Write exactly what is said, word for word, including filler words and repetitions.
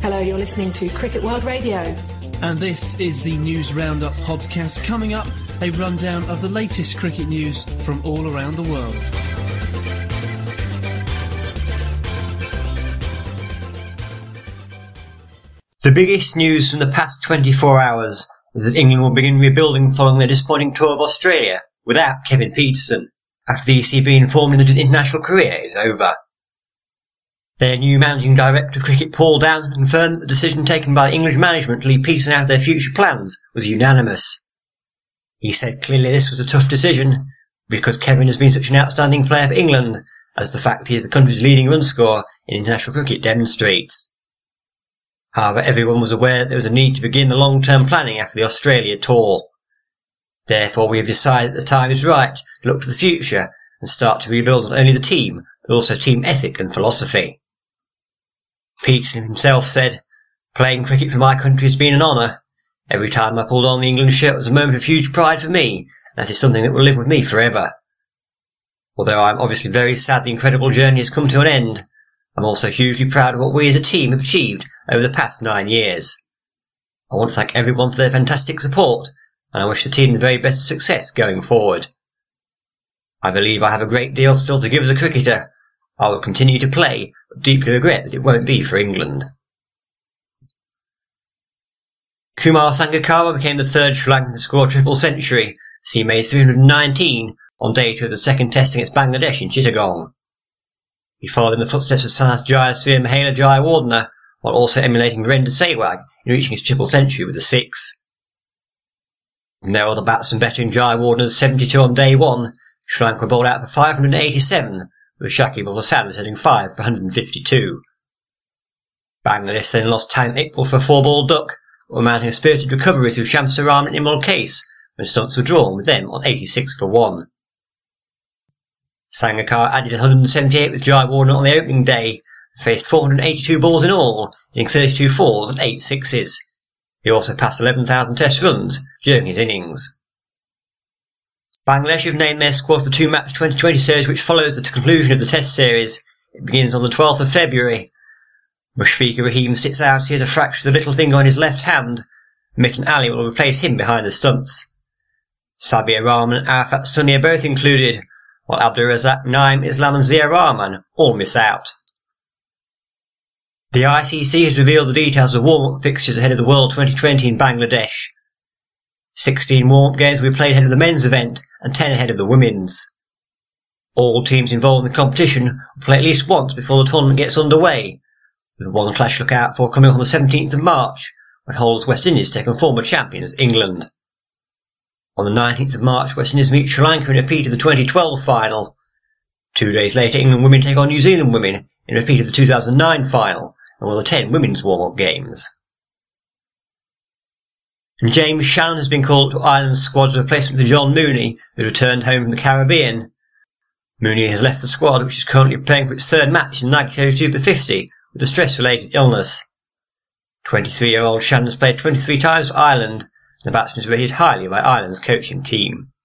Hello, you're listening to Cricket World Radio. And this is the News Roundup podcast. Coming up, a rundown of the latest cricket news from all around the world. The biggest news from the past twenty-four hours is that England will begin rebuilding following their disappointing tour of Australia without Kevin Pietersen, after the E C B informed him that his international career is over. Their new managing director of cricket, Paul Downe, confirmed that the decision taken by the English management to leave Pietersen out of their future plans was unanimous. He said clearly this was a tough decision, because Kevin has been such an outstanding player for England, as the fact he is the country's leading run scorer in international cricket demonstrates. However, everyone was aware that there was a need to begin the long-term planning after the Australia tour. Therefore, we have decided that the time is right to look to the future and start to rebuild not only the team, but also team ethic and philosophy. Pietersen himself said, "Playing cricket for my country has been an honour. Every time I pulled on the England shirt was a moment of huge pride for me, and that is something that will live with me forever. Although I am obviously very sad the incredible journey has come to an end, I'm also hugely proud of what we as a team have achieved over the past nine years. I want to thank everyone for their fantastic support, and I wish the team the very best of success going forward. I believe I have a great deal still to give as a cricketer. I will continue to play, but deeply regret that it won't be for England." Kumar Sangakkara became the third Sri Lankan to score a triple century, as he made three hundred nineteen on day two of the second test against Bangladesh in Chittagong. He followed in the footsteps of Sanat Jayasuriya Mahela Jayawardene, while also emulating Virender Sehwag in reaching his triple century with a six. No other batsman bettering Jayawardene's seventy-two on day one, Sri Lanka bowled out for five hundred eighty-seven, with Shakib Al Hasan hitting five for one hundred fifty-two. Bangladesh then lost Tamim Iqbal for a four-ball duck, but were mounting a spirited recovery through Shamsur Rahman and Imrul Kais when stumps were drawn, with them on eighty-six for one. Sangakkara added one hundred seventy-eight with Jayawardene on the opening day, and faced four hundred eighty-two balls in all, hitting thirty-two fours and eight sixes. He also passed eleven thousand test runs during his innings. Bangladesh have named their squad for the two-match twenty twenty series which follows the conclusion of the Test series. It begins on the twelfth of February. Mushfiqur Rahim sits out as he has a fracture of the little finger on his left hand. Mitten Ali will replace him behind the stumps. Sabir Rahman and Arafat Sunny are both included, while Abdur Razak, Naim Islam and Zia Rahman all miss out. The I C C has revealed the details of warm-up fixtures ahead of the World twenty twenty in Bangladesh. sixteen warm-up games will be played ahead of the men's event and ten ahead of the women's. All teams involved in the competition will play at least once before the tournament gets underway, with one clash to look out for coming on the seventeenth of March, when holders West Indies take on former champions England. On the nineteenth of March, West Indies meet Sri Lanka in a repeat of the twenty twelve final. Two days later, England women take on New Zealand women in a repeat of the two thousand nine final, and one of the ten women's warm-up games. And James Shannon has been called to Ireland's squad as a replacement for John Mooney, who returned home from the Caribbean. Mooney has left the squad, which is currently playing for its third match in Nag thirty-two for fifty, with a stress-related illness. twenty-three-year-old Shannon has played twenty-three times for Ireland, and the batsman is rated highly by Ireland's coaching team.